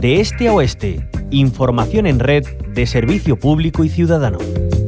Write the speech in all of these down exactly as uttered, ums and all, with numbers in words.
de este a oeste. Información en red de servicio público y ciudadano.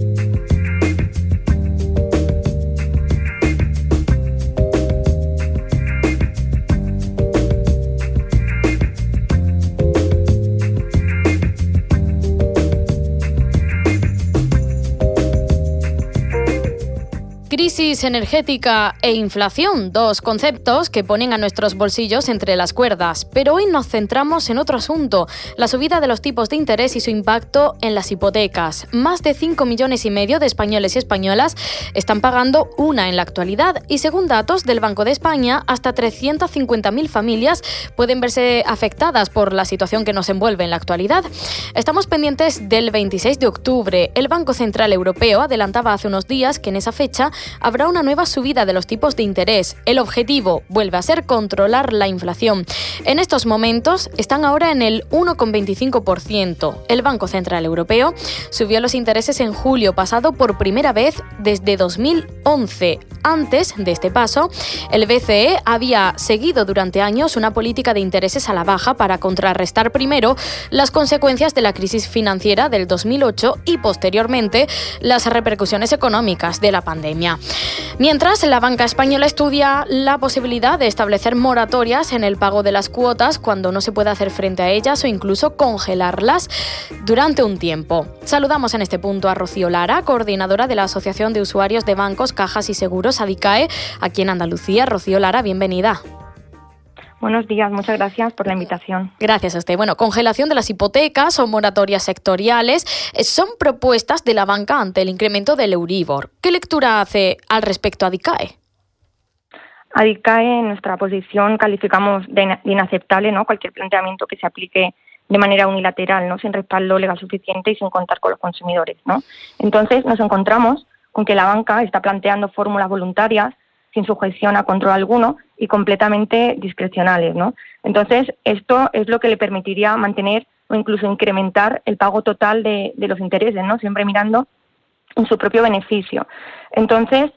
Crisis energética e inflación, dos conceptos que ponen a nuestros bolsillos entre las cuerdas. Pero hoy nos centramos en otro asunto, la subida de los tipos de interés y su impacto en las hipotecas. Más de cinco millones y medio de españoles y españolas están pagando una en la actualidad y según datos del Banco de España, hasta trescientas cincuenta mil familias pueden verse afectadas por la situación que nos envuelve en la actualidad. Estamos pendientes del veintiséis de octubre. El Banco Central Europeo adelantaba hace unos días que en esa fecha habrá una nueva subida de los tipos de interés. El objetivo vuelve a ser controlar la inflación. En estos momentos están ahora en el uno coma veinticinco por ciento. El Banco Central Europeo subió los intereses en julio pasado por primera vez desde dos mil once. Antes de este paso, el B C E había seguido durante años una política de intereses a la baja para contrarrestar primero las consecuencias de la crisis financiera del dos mil ocho y posteriormente las repercusiones económicas de la pandemia. Mientras, la banca española estudia la posibilidad de establecer moratorias en el pago de las cuotas cuando no se pueda hacer frente a ellas o incluso congelarlas durante un tiempo. Saludamos en este punto a Rocío Lara, coordinadora de la Asociación de Usuarios de Bancos, Cajas y Seguros, ADICAE, aquí en Andalucía. Rocío Lara, bienvenida. Buenos días, muchas gracias por la invitación. Gracias a usted. Bueno, congelación de las hipotecas o moratorias sectoriales son propuestas de la banca ante el incremento del Euribor. ¿Qué lectura hace al respecto ADICAE? ADICAE, en nuestra posición, calificamos de inaceptable, ¿no?, cualquier planteamiento que se aplique de manera unilateral, ¿no?, sin respaldo legal suficiente y sin contar con los consumidores, ¿no? Entonces, nos encontramos con que la banca está planteando fórmulas voluntarias sin sujeción a control alguno y completamente discrecionales, ¿no? Entonces, esto es lo que le permitiría mantener o incluso incrementar el pago total de, de los intereses, ¿no?, siempre mirando en su propio beneficio. Entonces,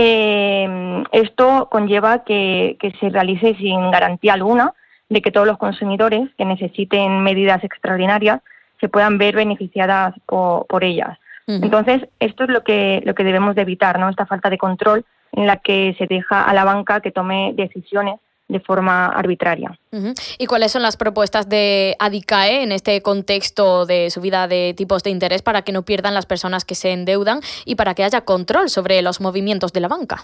eh, esto conlleva que, que se realice sin garantía alguna de que todos los consumidores que necesiten medidas extraordinarias se puedan ver beneficiadas por, por ellas. Uh-huh. Entonces, esto es lo que, lo que debemos de evitar, ¿no?, esta falta de control en la que se deja a la banca que tome decisiones de forma arbitraria. Uh-huh. ¿Y cuáles son las propuestas de ADICAE en este contexto de subida de tipos de interés para que no pierdan las personas que se endeudan y para que haya control sobre los movimientos de la banca?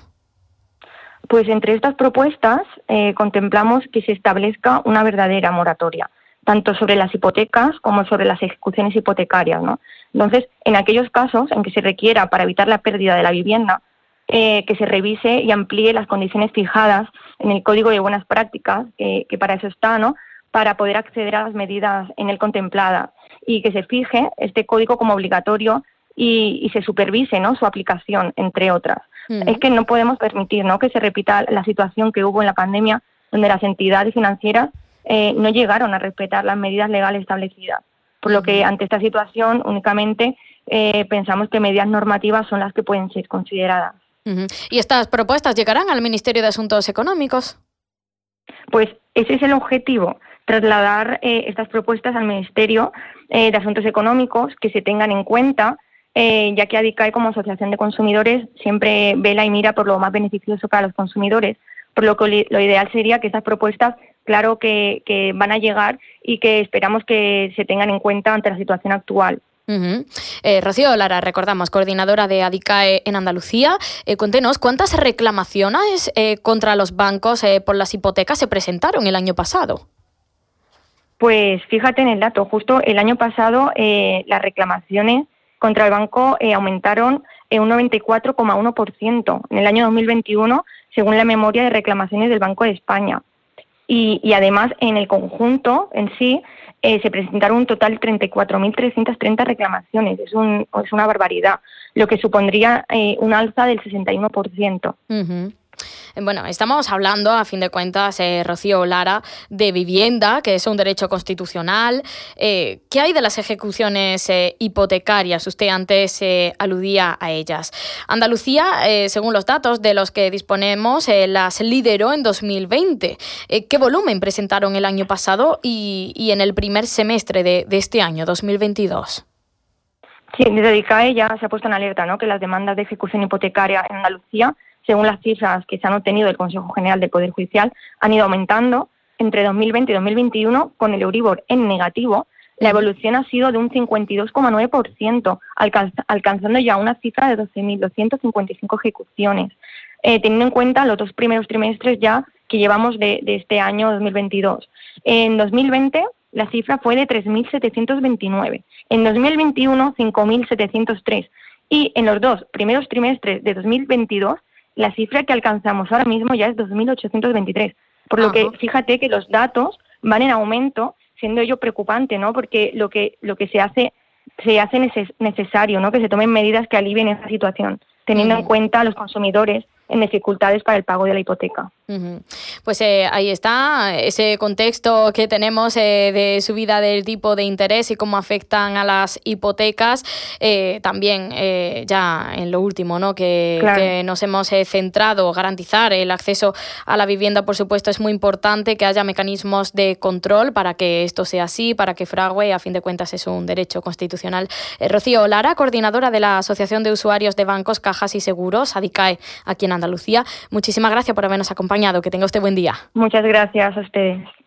Pues entre estas propuestas eh, contemplamos que se establezca una verdadera moratoria, tanto sobre las hipotecas como sobre las ejecuciones hipotecarias, ¿no? Entonces, en aquellos casos en que se requiera para evitar la pérdida de la vivienda, Eh, que se revise y amplíe las condiciones fijadas en el Código de Buenas Prácticas, que, que para eso está, ¿no?, para poder acceder a las medidas en él contempladas, y que se fije este código como obligatorio y, y se supervise, ¿no?, su aplicación, entre otras. Uh-huh. Es que no podemos permitir, ¿no?, que se repita la situación que hubo en la pandemia, donde las entidades financieras eh, no llegaron a respetar las medidas legales establecidas, por lo que ante esta situación únicamente eh, pensamos que medidas normativas son las que pueden ser consideradas. Uh-huh. ¿Y estas propuestas llegarán al Ministerio de Asuntos Económicos? Pues ese es el objetivo, trasladar eh, estas propuestas al Ministerio eh, de Asuntos Económicos, que se tengan en cuenta, eh, ya que ADICAE como asociación de consumidores siempre vela y mira por lo más beneficioso para los consumidores, por lo que lo ideal sería que estas propuestas, claro que, que van a llegar y que esperamos que se tengan en cuenta ante la situación actual. Uh-huh. Eh, Rocío Lara, recordamos, coordinadora de ADICAE en Andalucía. Eh, cuéntenos, ¿cuántas reclamaciones eh, contra los bancos eh, por las hipotecas se presentaron el año pasado? Pues fíjate en el dato, justo el año pasado eh, las reclamaciones contra el banco eh, aumentaron en un noventa y cuatro coma uno por ciento en el año dos mil veintiuno, según la memoria de reclamaciones del Banco de España. Y, y además, en el conjunto en sí, Eh, se presentaron un total de treinta y cuatro mil trescientas treinta reclamaciones. Es, un, es una barbaridad, lo que supondría eh, un alza del sesenta y uno por ciento. Uh-huh. Bueno, estamos hablando, a fin de cuentas, eh, Rocío Lara, de vivienda, que es un derecho constitucional. Eh, ¿Qué hay de las ejecuciones eh, hipotecarias? Usted antes eh, aludía a ellas. Andalucía, eh, según los datos de los que disponemos, eh, las lideró en dos mil veinte. Eh, ¿Qué volumen presentaron el año pasado y, y en el primer semestre de, de este año, dos mil veintidós? Sí, desde ICAE ya se ha puesto en alerta, ¿no?, que las demandas de ejecución hipotecaria en Andalucía, según las cifras que se han obtenido del Consejo General del Poder Judicial, han ido aumentando. Entre dos mil veinte y dos mil veintiuno, con el Euribor en negativo, la evolución ha sido de un cincuenta y dos coma nueve por ciento, alcanz- alcanzando ya una cifra de doce mil doscientas cincuenta y cinco ejecuciones, eh, teniendo en cuenta los dos primeros trimestres ya que llevamos de, de este año dos mil veintidós. En dos mil veinte la cifra fue de tres mil setecientos veintinueve, en dos mil veintiuno cinco mil setecientos tres y en los dos primeros trimestres de dos mil veintidós la cifra que alcanzamos ahora mismo ya es dos mil ochocientos veintitrés. Por lo que fíjate que los datos van en aumento, siendo ello preocupante, ¿no? Porque lo que lo que se hace se hace neces- necesario, ¿no?, que se tomen medidas que alivien esa situación, teniendo uh-huh. en cuenta a los consumidores en dificultades para el pago de la hipoteca. Uh-huh. Pues eh, ahí está ese contexto que tenemos eh, de subida del tipo de interés y cómo afectan a las hipotecas. Eh, también eh, ya en lo último, ¿no?, que, claro. que nos hemos eh, centrado, garantizar el acceso a la vivienda, por supuesto, es muy importante que haya mecanismos de control para que esto sea así, para que frague, a fin de cuentas es un derecho constitucional. Eh, Rocío Lara, coordinadora de la Asociación de Usuarios de Bancos, Cajas y Seguros, ADICAE, aquí en Andalucía. Muchísimas gracias por habernos acompañado. Que tenga usted buen día. Muchas gracias a ustedes.